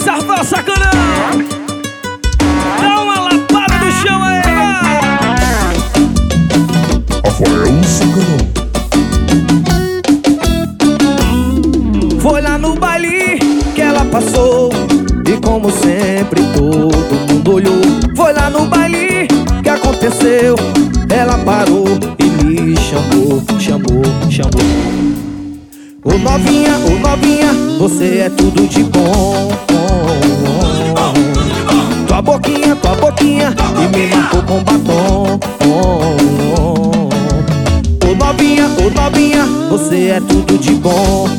Rafael Sacanão, dá uma lapada no chão aí, Rafael Sacanão. Foi lá no baile que ela passou e como sempre todo mundo olhou. Foi lá no baile que aconteceu, ela parou e me chamou. Ô novinha, você é tudo de bom. Tua boquinha e me marcou com batom. Ô novinha, você é tudo de bom.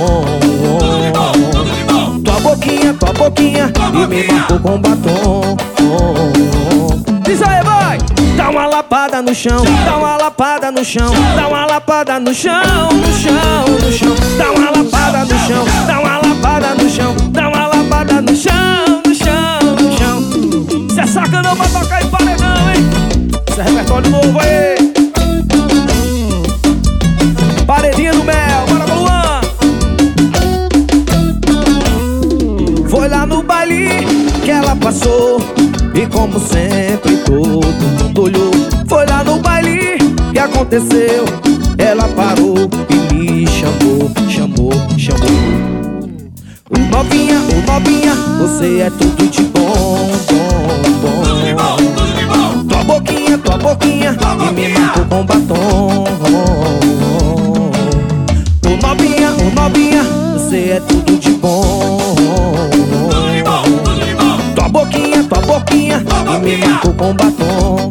Tua boquinha e me marcou com batom. Diz aí, vai! Dá uma lapada no chão, dá uma lapada no chão, dá uma lapada no chão, no chão, no chão. Dá uma lapada no chão, dá uma lapada no chão, dá uma lapada no chão, no chão, no chão. Cê é sacanão pra tocar em paredão, hein? Cê é repertório novo aí. Paredinha do Mel, bora pro Luan. Foi lá no baile que ela passou e como sempre todo mundo olhou. Foi lá no baile que aconteceu, ela parou e me chamou. Ô novinha, você é tudo de bom. Tua boquinha e me marcou com batom. Ô novinha, você é tudo de bom. Tua boquinha e me marcou com batom.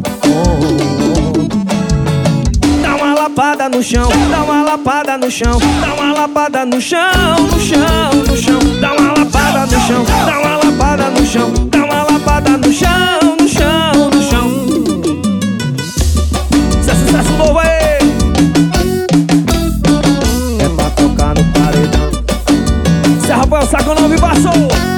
Dá uma lapada no chão, dá uma lapada no chão, dá uma lapada no chão, no chão, no chão. Dá uma lapada no chão, dá uma lapada no chão, dá uma lapada no chão, no chão, no chão. Isso é sucesso novo aí. É pra tocar no paredão. Cê Rafael Sacanão me passou.